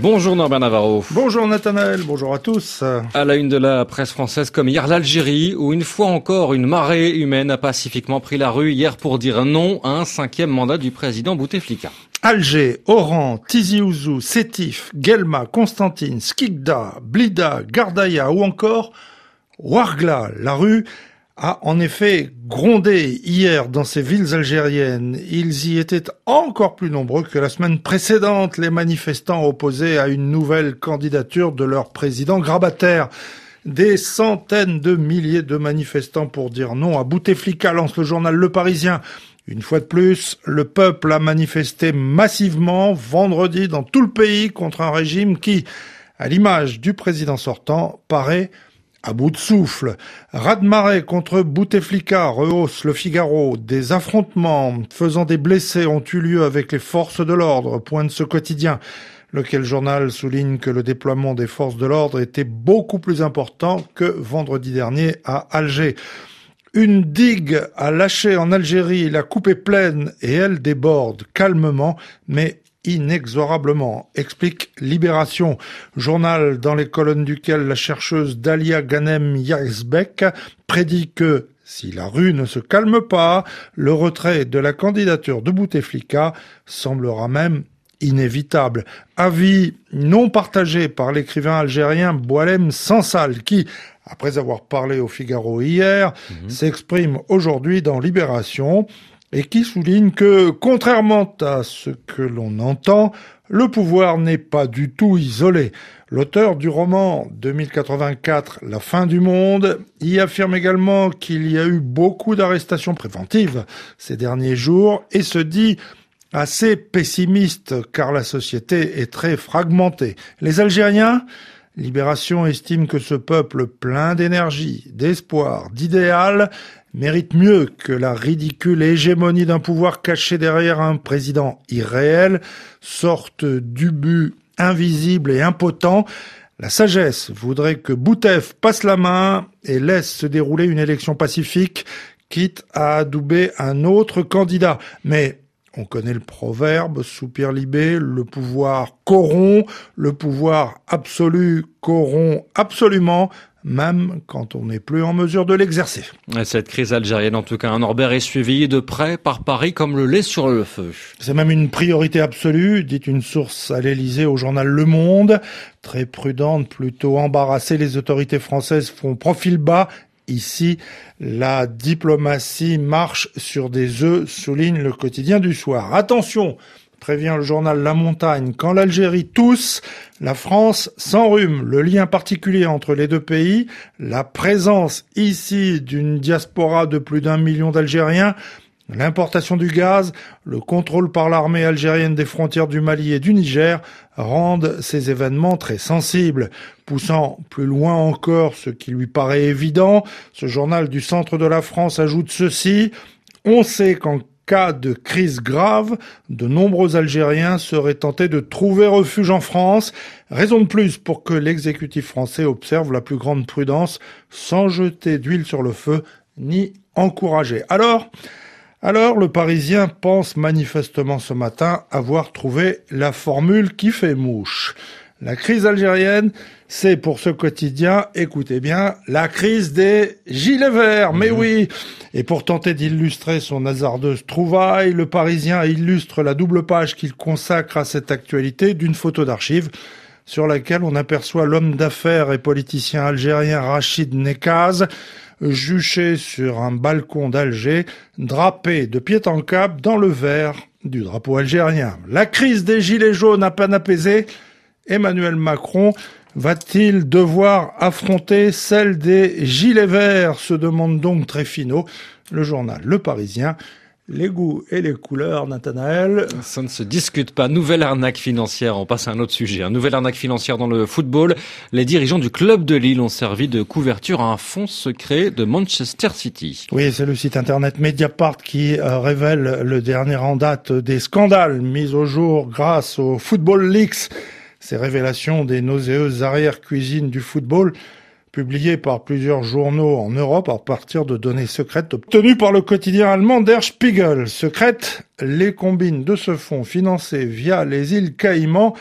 Bonjour Norbert Navarro. Bonjour Nathanaël, bonjour à tous. À la une de la presse française comme hier, l'Algérie, où une fois encore une marée humaine a pacifiquement pris la rue hier pour dire non à un 5e mandat du président Bouteflika. Alger, Oran, Tizi Ouzou, Sétif, Guelma, Constantine, Skikda, Blida, Gardaïa ou encore Ouargla. La rue a en effet grondé hier dans ces villes algériennes. Ils y étaient encore plus nombreux que la semaine précédente, les manifestants opposés à une nouvelle candidature de leur président grabataire. Des centaines de milliers de manifestants pour dire non à Bouteflika, lance le journal Le Parisien. Une fois de plus, le peuple a manifesté massivement vendredi dans tout le pays contre un régime qui, à l'image du président sortant, paraît à bout de souffle. Raz-de-marée contre Bouteflika, rehausse Le Figaro. Des affrontements faisant des blessés ont eu lieu avec les forces de l'ordre, pointe ce quotidien. Lequel journal souligne que le déploiement des forces de l'ordre était beaucoup plus important que vendredi dernier à Alger. Une digue a lâché en Algérie, la coupe est pleine et elle déborde calmement, mais inexorablement, explique Libération, journal dans les colonnes duquel la chercheuse Dalia Ghanem Yazbek prédit que si la rue ne se calme pas, le retrait de la candidature de Bouteflika semblera même inévitable. Avis non partagé par l'écrivain algérien Boualem Sansal qui, après avoir parlé au Figaro hier, s'exprime aujourd'hui dans Libération et qui souligne que, contrairement à ce que l'on entend, le pouvoir n'est pas du tout isolé. L'auteur du roman 2084, La fin du monde, y affirme également qu'il y a eu beaucoup d'arrestations préventives ces derniers jours et se dit assez pessimiste car la société est très fragmentée. Les Algériens, Libération estime que ce peuple plein d'énergie, d'espoir, d'idéal mérite mieux que la ridicule hégémonie d'un pouvoir caché derrière un président irréel, sorte d'ubu invisible et impotent. La sagesse voudrait que Boutef passe la main et laisse se dérouler une élection pacifique, quitte à adouber un autre candidat. Mais on connaît le proverbe, soupire Libé, le pouvoir corrompt, le pouvoir absolu corrompt absolument, même quand on n'est plus en mesure de l'exercer. Cette crise algérienne, en tout cas, Norbert, est suivie de près par Paris comme le lait sur le feu. C'est même une priorité absolue, dit une source à l'Élysée au journal Le Monde. Très prudente, plutôt embarrassée, les autorités françaises font profil bas. Ici, la diplomatie marche sur des œufs, souligne le quotidien du soir. Attention, prévient le journal La Montagne, quand l'Algérie tousse, la France s'enrhume. Le lien particulier entre les deux pays, la présence ici d'une diaspora de plus d'1 million d'Algériens, l'importation du gaz, le contrôle par l'armée algérienne des frontières du Mali et du Niger rendent ces événements très sensibles. Poussant plus loin encore ce qui lui paraît évident, ce journal du centre de la France ajoute ceci. On sait qu'en cas de crise grave, de nombreux Algériens seraient tentés de trouver refuge en France. Raison de plus pour que l'exécutif français observe la plus grande prudence sans jeter d'huile sur le feu ni encourager. Alors, le Parisien pense manifestement ce matin avoir trouvé la formule qui fait mouche. La crise algérienne, c'est pour ce quotidien, écoutez bien, la crise des gilets verts. Mais oui. Et pour tenter d'illustrer son hasardeuse trouvaille, le Parisien illustre la double page qu'il consacre à cette actualité d'une photo d'archives sur laquelle on aperçoit l'homme d'affaires et politicien algérien Rachid Nekaz, juché sur un balcon d'Alger, drapé de pied en cap dans le vert du drapeau algérien. La crise des gilets jaunes à peine apaisée, Emmanuel Macron va-t-il devoir affronter celle des gilets verts, se demande donc Tréfinot, le journal Le Parisien. Les goûts et les couleurs, Nathanaël. Ça ne se discute pas. Nouvelle arnaque financière. On passe à un autre sujet. Nouvelle arnaque financière dans le football. Les dirigeants du club de Lille ont servi de couverture à un fonds secret de Manchester City. Oui, c'est le site internet Mediapart qui révèle le dernier en date des scandales mis au jour grâce au Football Leaks. Ces révélations des nauséeuses arrière-cuisines du football publié par plusieurs journaux en Europe à partir de données secrètes obtenues par le quotidien allemand Der Spiegel. Secrètes, les combines de ce fonds financé via les îles Caïmans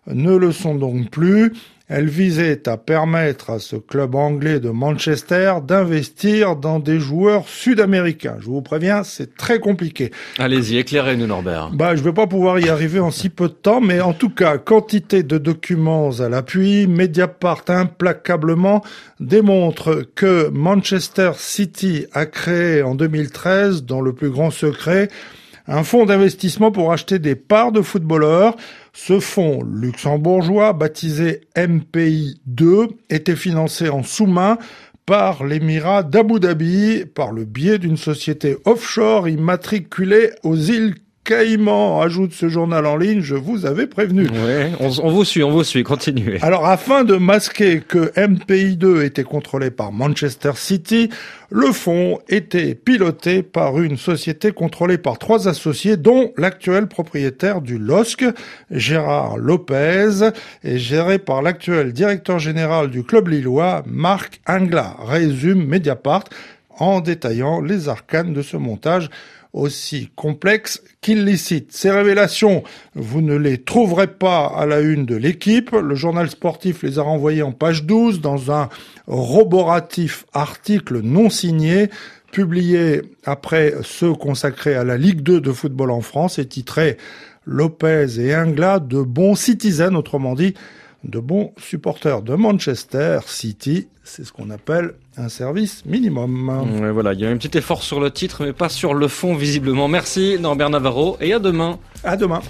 ne le sont donc plus. Elle visait à permettre à ce club anglais de Manchester d'investir dans des joueurs sud-américains. Je vous préviens, c'est très compliqué. Allez-y, éclairez-nous, Norbert. Je vais pas pouvoir y arriver en si peu de temps, mais en tout cas, quantité de documents à l'appui, Mediapart implacablement démontre que Manchester City a créé en 2013, dans le plus grand secret, un fonds d'investissement pour acheter des parts de footballeurs. Ce fonds luxembourgeois, baptisé MPI2, était financé en sous-main par l'Émirat d'Abu Dhabi, par le biais d'une société offshore immatriculée aux îles Caïmans, ajoute ce journal en ligne, je vous avais prévenu. Ouais, on vous suit, continuez. Alors, afin de masquer que MPI2 était contrôlé par Manchester City, le fonds était piloté par une société contrôlée par 3 associés, dont l'actuel propriétaire du LOSC, Gérard Lopez, et géré par l'actuel directeur général du club lillois, Marc Ingla, résume Mediapart, en détaillant les arcanes de ce montage aussi complexe qu'illicite. Ces révélations, vous ne les trouverez pas à la une de l'Équipe. Le journal sportif les a renvoyées en page 12 dans un roboratif article non signé, publié après ceux consacrés à la Ligue 2 de football en France et titré « Lopez et Ingla de bons citizens », autrement dit, de bons supporters de Manchester City. C'est ce qu'on appelle un service minimum. Ouais, voilà, il y a un petit effort sur le titre, mais pas sur le fond, visiblement. Merci Norbert Navarro, et à demain. À demain.